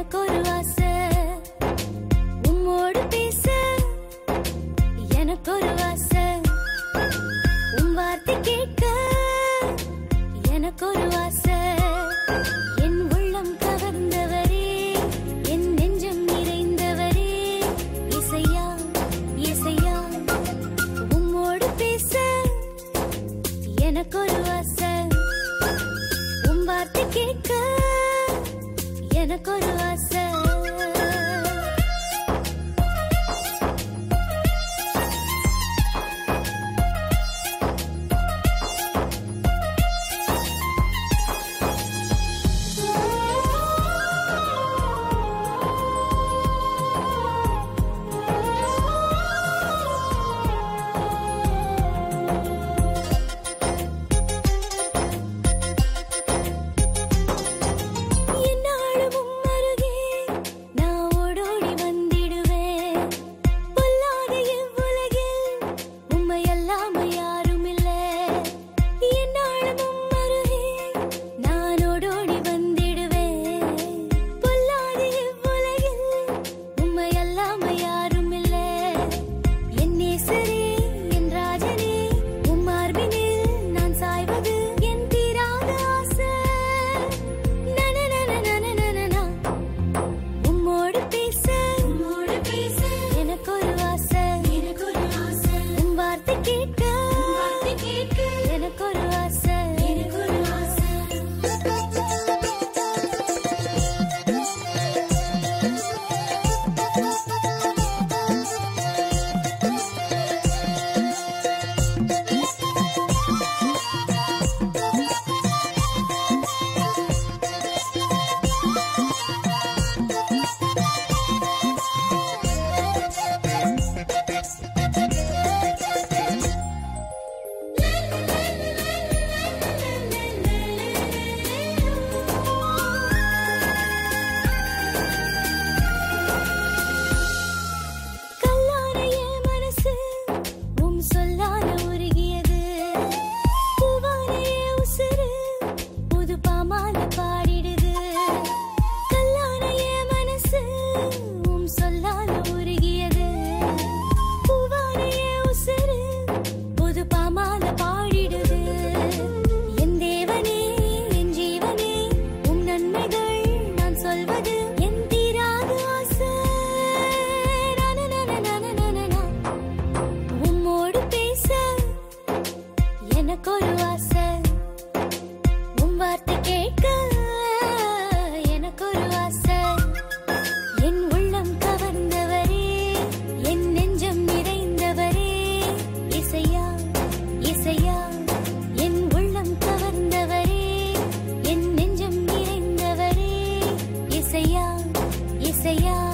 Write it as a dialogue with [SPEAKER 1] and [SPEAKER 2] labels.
[SPEAKER 1] எனக்கு ஒரு ஆசை உம்மோடு பேச, எனக்கு ஒரு ஆசை உம் வார்த்தை கேட்க, எனக்கு ஒரு ஆசை என் உள்ளம் கவர்ந்தவரே, என் நெஞ்சம் நிறைந்தவரே, இசையா இசையா உம்மோடு பேச, எனக்கு ஒரு ஆசை உம் வார்த்தை கேட்க, எனக்கு ஒரு ஆசை. எனக்கு ஒரு ஆசை உம் வார்த்தை கேட்க, எனக்கு ஒரு ஆசை என் உள்ளம் கவர்ந்தவரே, என் நெஞ்சம் நிறைந்தவரே, இசையா இசையா என் உள்ளம் கவர்ந்தவரே, என் நெஞ்சம் நிறைந்தவரே, இசையா இசையா